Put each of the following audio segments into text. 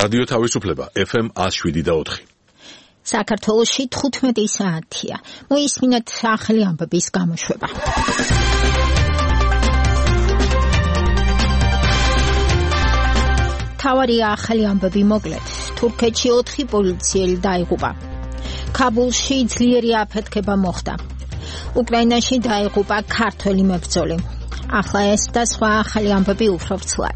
რადიო თავისუფლება FM 107.4. საქართველოში 15 საათია. მოისმინეთ ახალი ამბების გამოშვება. თავარია ახალი ამბები მოკლედ. თურქეთში 4 პოლიციელი დაიღუპა. ქაბულში ძლიერი აფეთქება მოხდა. უკრაინაში დაიღუპა ქართველი მებრძოლი. ახლა ეს და სხვა ახალი ამბები უფრო ვრცლად.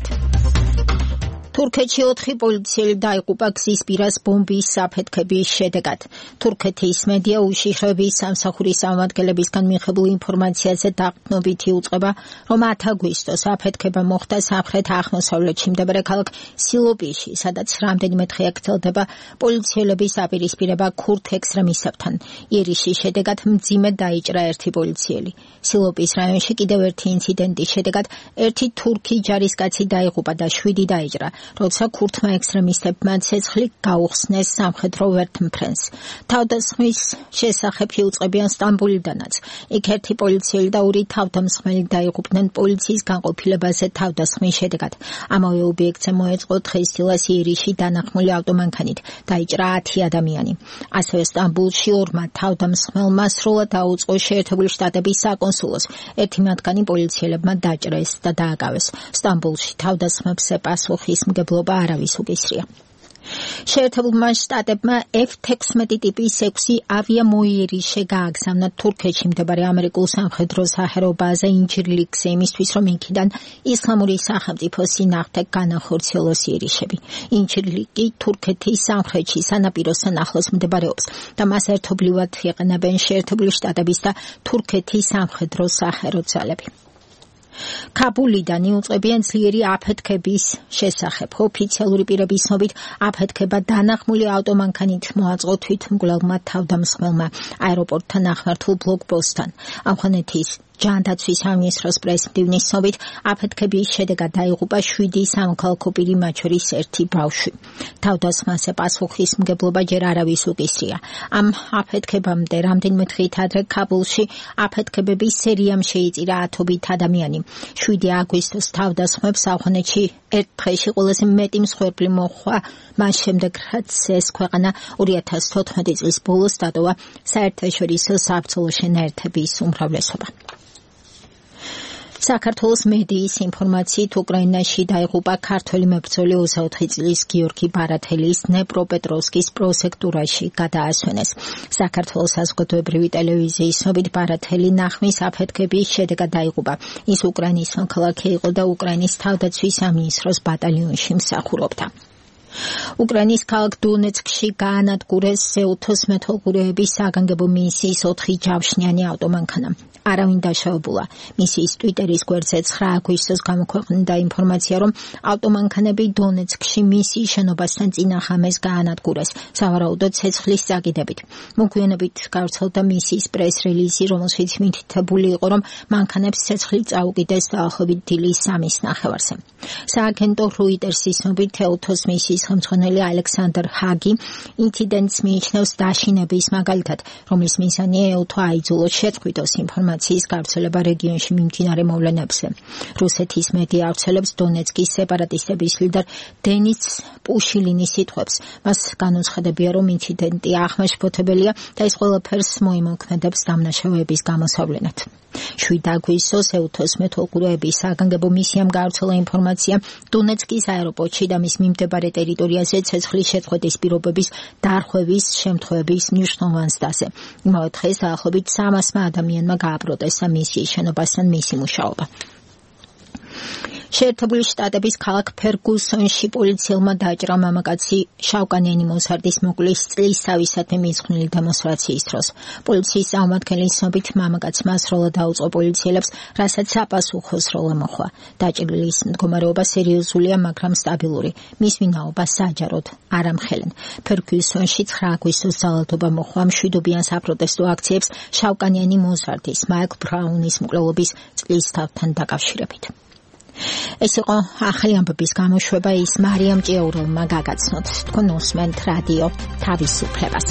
თურქეთში 4 პოლიციელი დაიღუპა გზის პირას ბომბის საფეთქების შედეგად. თურქეთის მედია უშიშროების სამსახურის წარმომადგენლებისგან მიღებულ ინფორმაციაზე დაყრდნობითი უწყება, რომ 10 აგვისტოს აფეთქება მოხდა სამხრეთ-აღმოსავლეთში მდებარე ქალაქ სილოპიში, სადაც რამდენიმე დღე გრძელდება პოლიციელების აპირისპირება ქურთ ექსტრემისტებთან. იერიშის შედეგად მძიმედ დაიჭრა 1 პოლიციელი. სილოპის რაიონში კიდევ ერთი ინციდენტის შედეგად 1 თურქი ჯარისკაცი დაიღუპა და 7 დაიჭრა. როცა ქურთმა ექსტრემისტებმა ცეცხლი გაუხსნეს სამხედრო ვერტმფრენს. თავდასხმის შესახებ იუწყებიან სტამბოლიდანაც. იქ 1 პოლიციელი და 2 თავდამსხმელი დაიღუპნენ პოლიციის განყოფილებაზე თავდასხმის შედეგად. ამავე ობიექტზე მოეწყო დღესდილას იერიში დანახმული ავტომანქანით. დაიჭრა 10 ადამიანი. ასევე სტამბოლში 2 თავდამსხმელმა სრულად დაუწყო შეერთებული შტატების საკონსულოს. 1 მათგანი პოლიციელებმა დაჭრეს და დააკავეს. სტამბოლში თავდასხმებზე პასუხის მგებლობა არავის უკისრია. შეერთებულმა შტატებმა F-16 ტიპის 6 ავიამოიერიშე გააგზავნა თურქეთში მდებარე ამერიკულ სამხედრო საჰაერო ბაზა ინჯირლიქზე იმისთვის, რომ იქიდან ისლამური სახელმწიფოს წინააღმდეგ განახორციელოს იერიშები. ინჯირლიკი თურქეთის სამხრეთში სანაპიროსთან ახლოს მდებარეობს და მას ერთობლივად იყენებენ შეერთებული შტატების და თურქეთის სამხედრო საჰაერო ძალები. ქაბულიდან იუწყებიან ძლიერი აფეთქების შესახებ. ოფიციალური პირების ცნობით აფეთქება დანახმული ავტომანქანით მოაწყო თვითმკვლელმა თავდამსხმელმა აეროპორტთან ახლართულ ბლოკპოსტთან. ავღანეთის ჯანდაცვის სამინისტროს პრესმდივნის ცნობით აფეთქების შედეგად დაიღუპა 7 სამოქალაქო პირი, მათ შორის 1 ბავშვი. თავდასხმაზე პასუხის მგებლობა ჯერ არავის უკისრია. ამ აფეთქებამდე რამდენიმე დღით ადრე ქაბულში აფეთქებების სერიამ შეიწირა 10-ობით ადამიანი. 7 აგვისტოს თავდასხმებს ავღანეთში ერთ დღეში ყველაზე მეტი მსხვერპლი მოჰყვა, მას შემდეგ რაც ეს ქვეყანა 2014 წლის ბოლოს დატოვა საერთაშორისო საბრძოლო შენაერთების უმრავლესობა. საქართველოს მედიის ინფორმაციით უკრაინაში დაიღუპა ქართველი მებრძოლი 24 წლის გიორგი ბარათელის დნეპროპეტროვსკის პროსექტურაში გადაასვენეს. საქართველოს საზოგადოებრივი ტელევიზიის ცნობით ბარათელი ნახმის აფეთქების შედეგად დაიღუპა. ის უკრაინის მოქალაქე იყო და უკრაინის თავდაცვის სამინისტროს ბატალიონში მსახურობდა. უკრაინის ქალაქ დონეცკში გაანადგურეს ზეუთოს მეთვალყურეების საგანგებო მისიის 4 ჯავშნიანი ავტომანქანა. არავინ დაშავებულა. მისიის ტვიტერის გვერდზე 9 აგვისტოს გამოქვეყნდა ინფორმაცია, რომ ავტომანქანები დონეცკში მისიის შენობასთან წინა ღამეს გაანადგურეს, სავარაუდოდ ცეცხლის წაკიდებით. მოგვიანებით გავრცელდა მისიის პრეს-რელიზი, რომელშიც მითითებული იყო, რომ მანქანებს ცეცხლი წაუკიდეს დაახლოებით დილის 3:30-ზე. სააგენტო როიტერსის ცნობით თეოთოს მისიის ხელმძღვანელი ალექსანდრ ჰაგი ინციდენტს მიიჩნევს დაშინების მაგალითად, რომლის მიზანია ეუთო აიძულოს შეწყვიტოს ინფორმაციის გავრცელება რეგიონში მიმდინარე მოვლენებზე. რუსეთის მედია ავრცელებს დონეცკის სეპარატისტების ლიდერ დენის პუშილინის სიტყვებს. მას განუცხადებია, რომ ინციდენტი აღმაშფოთებელია და ის ყველაფერს მოიმოქმედებს დამნაშავეების გამოსავლენად. 7 აგვისტოს ეუთოს მეთვალყურეების საგანგებო მისიამ გავრცელა ინფორმაცია დონეცკის აეროპორტში და მის მიმდებარე ტერიტორიაზე ცეცხლის შეწყვეტის პირობების დარღვევის შემთხვევების მნიშვნელოვან ზრდაზე. იმავე დღეს დაახლოებით 300 ადამიანმა გააპროტესტა მისიის შენობასთან მისი მუშაობა. შეერთებული შტატების ქალაქ ფერგუსონში პოლიციელმა დააჭრა მამაკაცი შავკანიანი მოზარდის მოკლის წლისთავისადმი მიძღვნილი დემონსტრაციის დროს. პოლიციის წარმომადგენლის ცნობით მამაკაცმა სრულად დაუწყო პოლიციელებს, რასაც საპასუხო სროლა მოჰყვა. დაჭრილის მდგომარეობა სერიოზულია, მაგრამ სტაბილური. მის ვინაობა საჯაროდ არ ამხელენ. ფერგუსონში 9 აგვისტოს ძალადობა მოჰყვა მშვიდობიან საპროტესტო აქციებს შავკანიანი მოზარდის მაიკლ ბრაუნის მკვლელობის წლისთავთან დაკავშირებით. ეს იყო ახალი ამბების გამოშვება, ის მარიამ ჭიაურელმა გაგაცნოთ. თქვენ უსმენთ რადიო თავისუფლებას.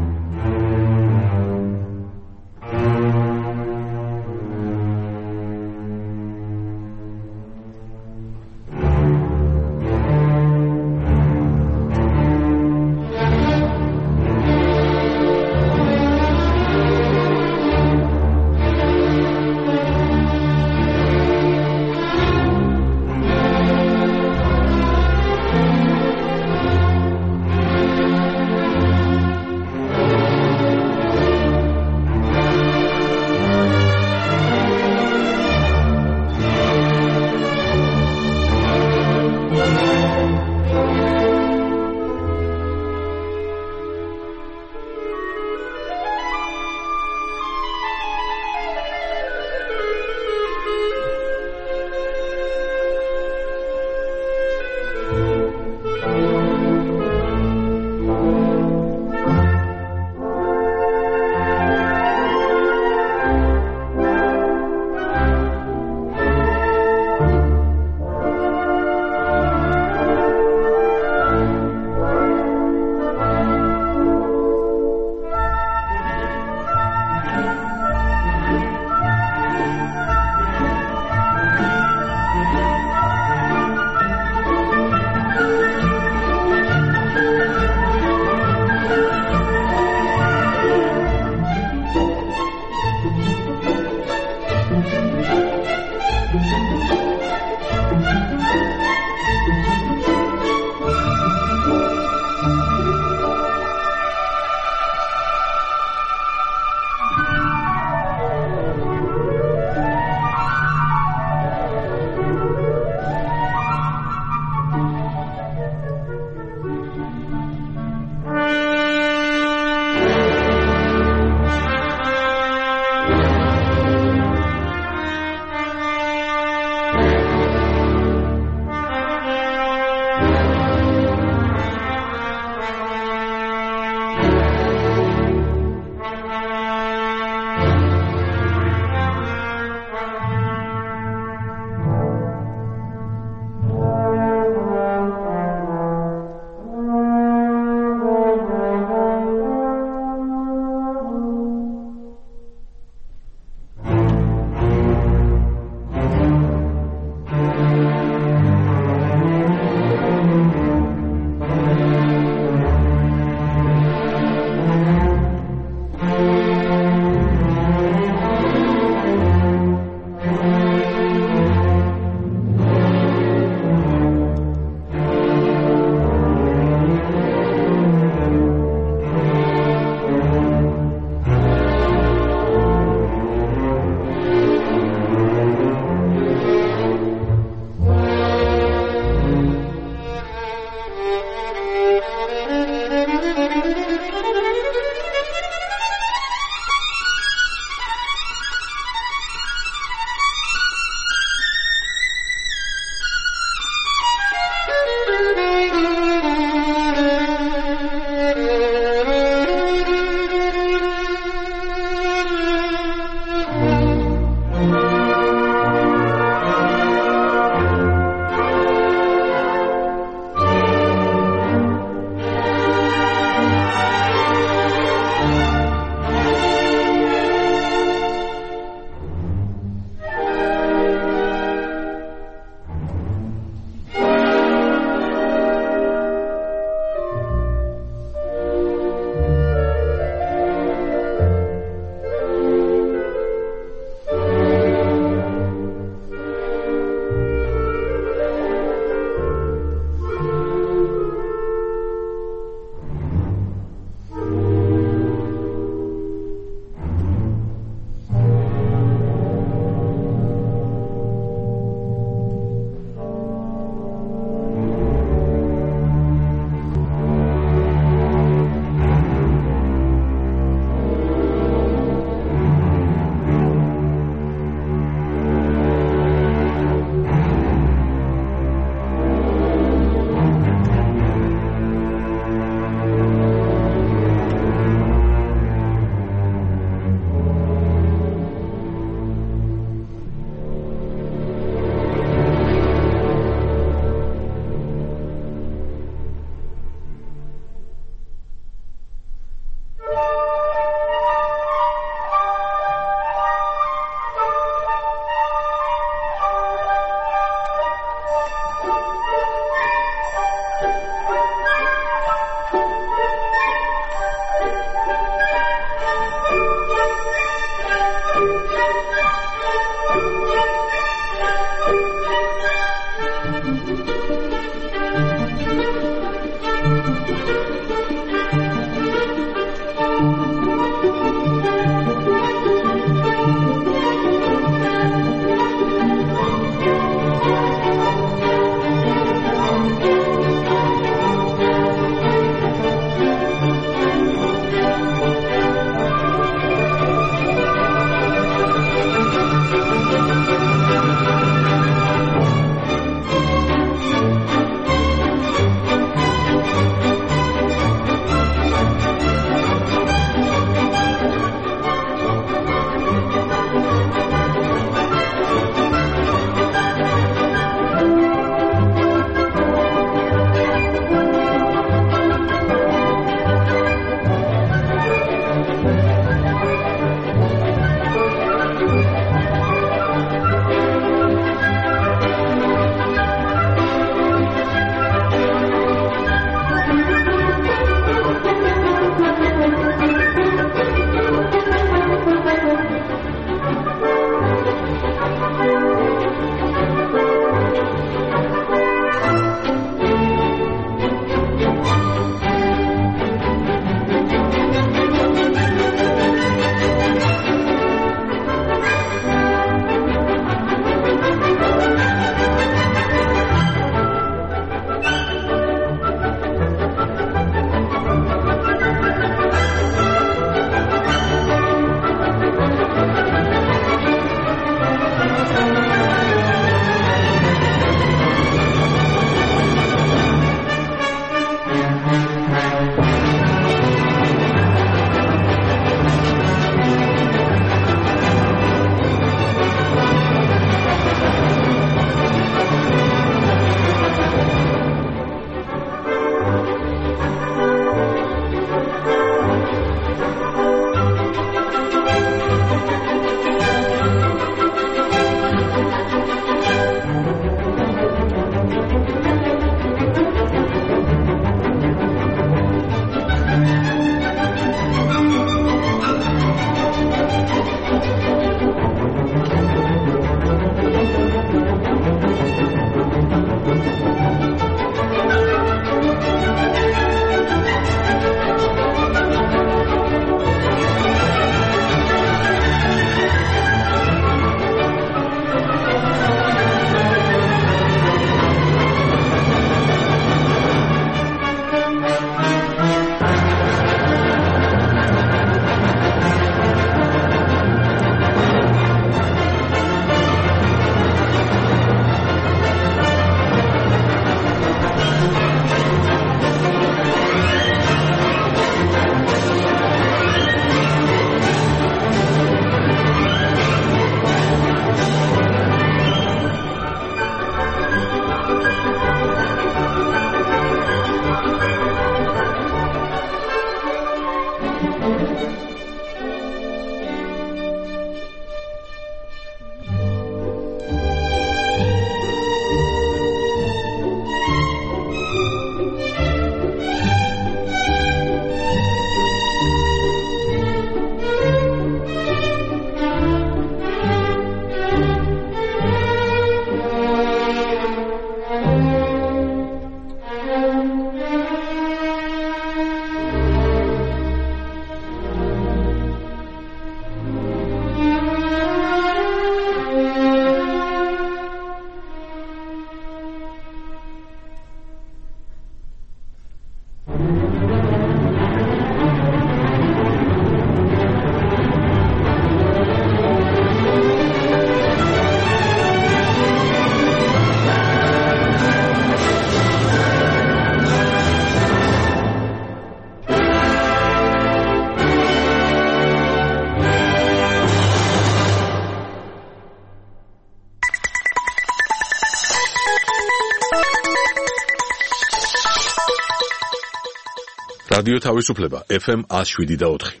რადიო თავისუფლება FM 107.4.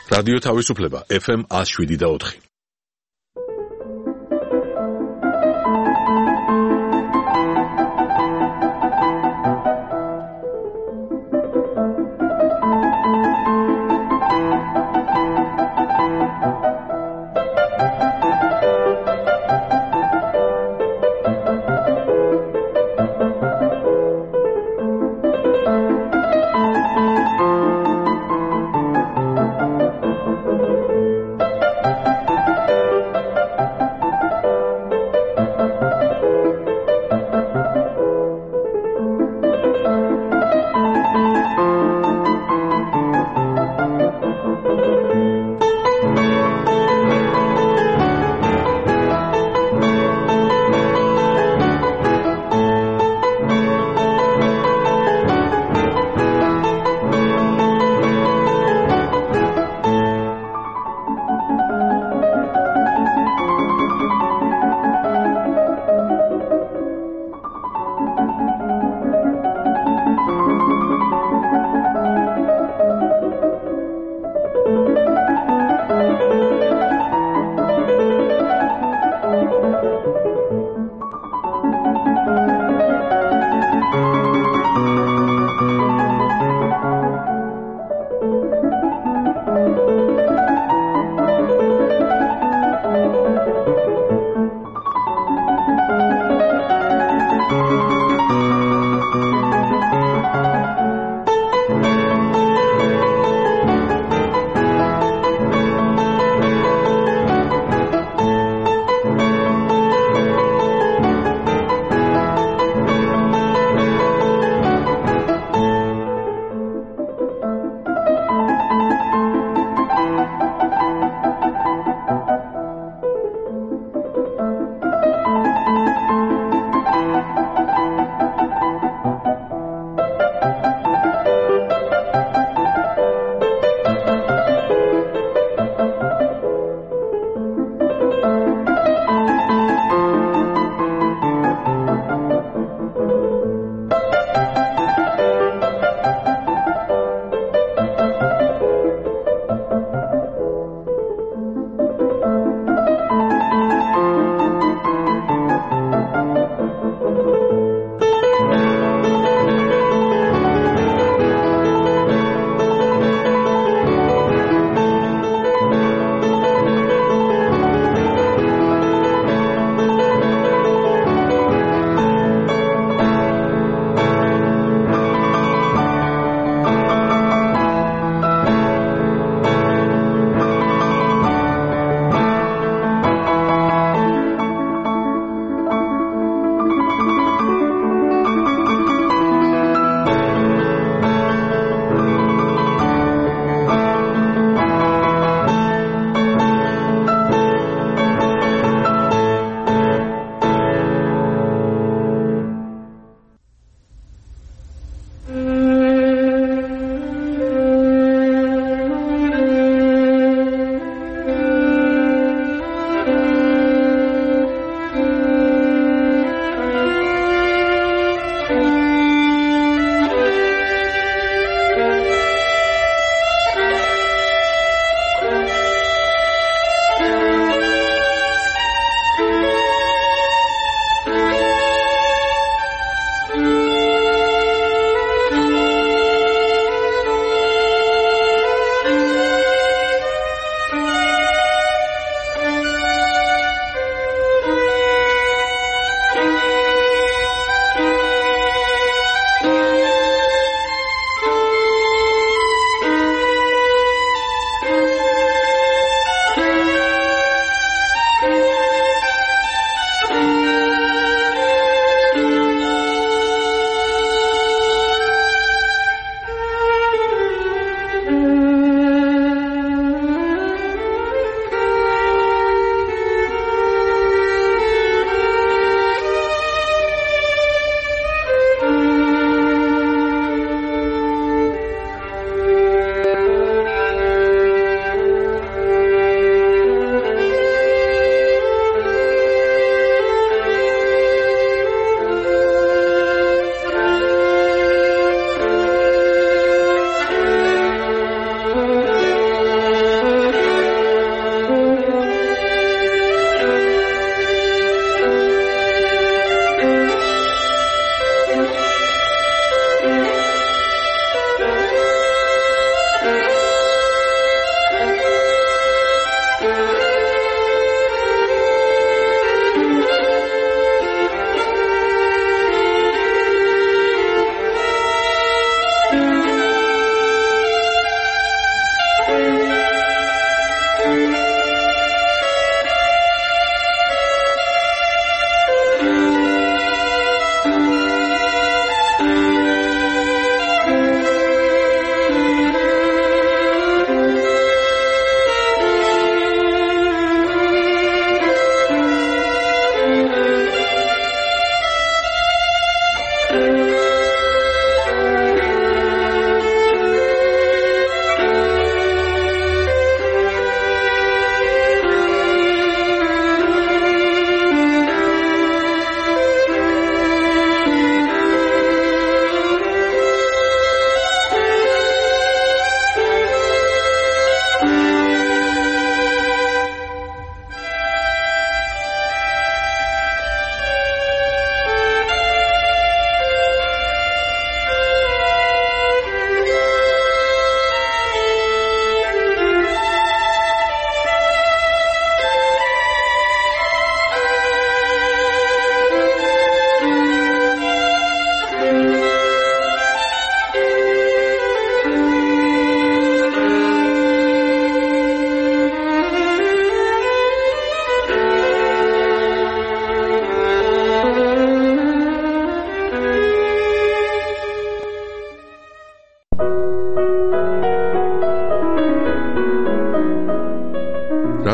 რადიო თავისუფლება FM 107.4.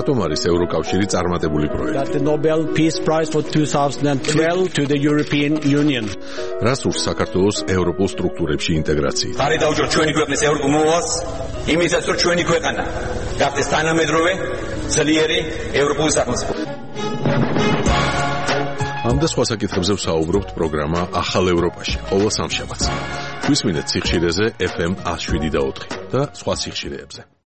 რატომ არის ევროკავშირი წარმატებული პროექტი? The Nobel Peace Prize for 2012 to the European Union. რას სურს საქართველოს ევროპულ სტრუქტურებში ინტეგრაცია? ხარი დაუჭირ ჩვენი ქვეყნის ევროპულ მოვალს, იმისაც რომ ჩვენი ქვეყანა გახდეს თანამედროვე, ძლიერი ევროპული სახელმწიფო. ამ და სხვა საკითხებზე ვსაუბრობთ პროგრამა ახალ ევროპაში, ყოველ სამშაბათს. გვისმინეთ სიხშირეზე FM 107.4 და სხვა სიხშირეებზე.